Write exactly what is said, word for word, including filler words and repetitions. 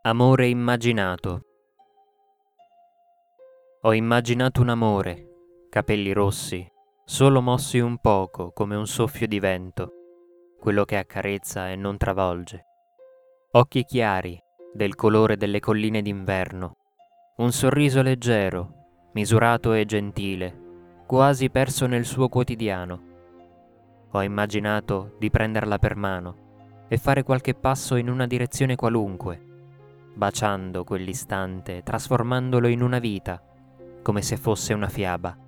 Amore immaginato. Ho immaginato un amore, capelli rossi, solo mossi un poco come un soffio di vento, quello che accarezza e non travolge. Occhi chiari, del colore delle colline d'inverno, un sorriso leggero, misurato e gentile, quasi perso nel suo quotidiano. Ho immaginato di prenderla per mano e fare qualche passo in una direzione qualunque, baciando quell'istante, trasformandolo in una vita, come se fosse una fiaba.